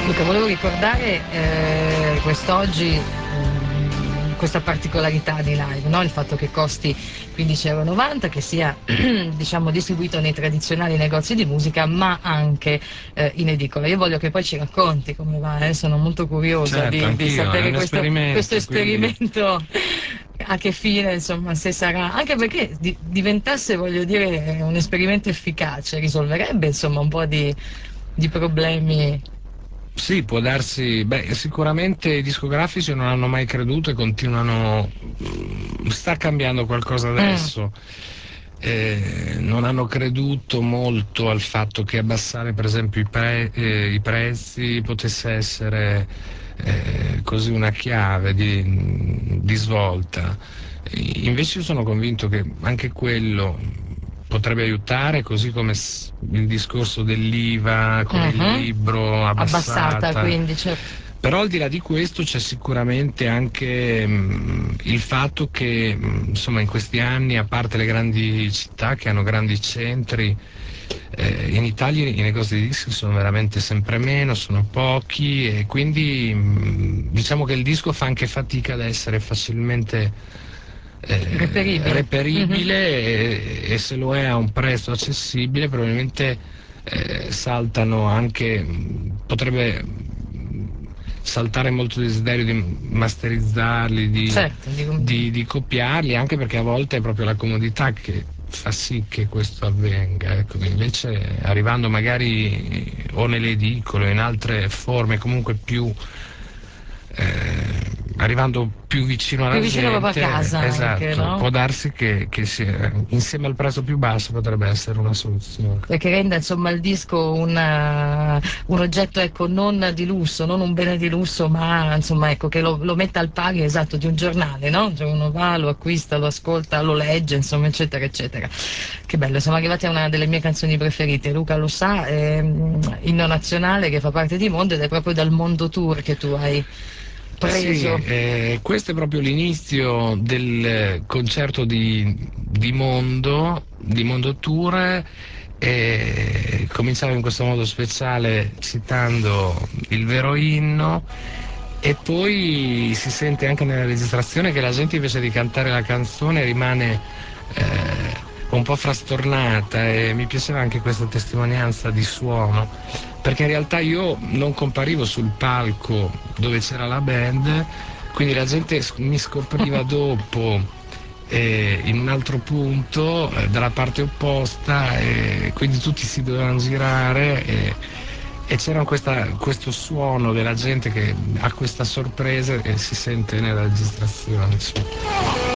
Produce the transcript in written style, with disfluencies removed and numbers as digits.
Luca, volevo ricordare quest'oggi questa particolarità di live, no? Il fatto che costi 15,90 euro, che sia diciamo distribuito nei tradizionali negozi di musica, ma anche in edicola. Io voglio che poi ci racconti come va, sono molto curiosa Certo, di anch'io, è sapere un questo esperimento, quindi esperimento a che fine, insomma, se sarà, anche perché diventasse, voglio dire, un esperimento efficace, risolverebbe insomma un po' di problemi. sì, può darsi, beh, sicuramente i discografici non hanno mai creduto e continuano, sta cambiando qualcosa Mm, adesso. Non hanno creduto molto al fatto che abbassare per esempio i prezzi potesse essere così una chiave di svolta. Invece io sono convinto che anche quello potrebbe aiutare, così come il discorso dell'IVA con il mhm. libro Abbassata, abbassata. quindi, certo. Però al di là di questo c'è sicuramente anche il fatto che insomma in questi anni, a parte le grandi città che hanno grandi centri, in Italia i negozi di dischi sono veramente sempre meno, sono pochi e quindi diciamo che il disco fa anche fatica ad essere facilmente Reperibile. Mhm. reperibile e se lo è a un prezzo accessibile probabilmente saltano anche, potrebbe saltare molto desiderio di masterizzarli, Certo, di copiarli, anche perché a volte è proprio la comodità che fa sì che questo avvenga. Ecco, invece arrivando magari o nelle edicole o in altre forme comunque più arrivando più vicino più alla vicino proprio a gente, casa anche, esatto, no? può darsi insieme al prezzo più basso potrebbe essere una soluzione. Perché renda insomma il disco un oggetto ecco, non di lusso, non un bene di lusso, ma insomma ecco, che lo metta al pari esatto di un giornale, no? Cioè uno va, lo acquista, lo ascolta, lo legge, insomma, eccetera, eccetera. Che bello, siamo arrivati a una delle mie canzoni preferite. Luca lo sa, è inno nazionale che fa parte di Mondo ed è proprio dal Mondo Tour che tu hai Sì, preso. questo è proprio l'inizio del concerto di Mondo Tour. Cominciamo in questo modo speciale citando il vero inno e poi si sente anche nella registrazione che la gente invece di cantare la canzone rimane un po' frastornata e mi piaceva anche questa testimonianza di suono perché in realtà io non comparivo sul palco dove c'era la band, quindi la gente mi scopriva dopo in un altro punto dalla parte opposta e quindi tutti si dovevano girare e c'era questo suono della gente che ha questa sorpresa e si sente nella registrazione. Insomma.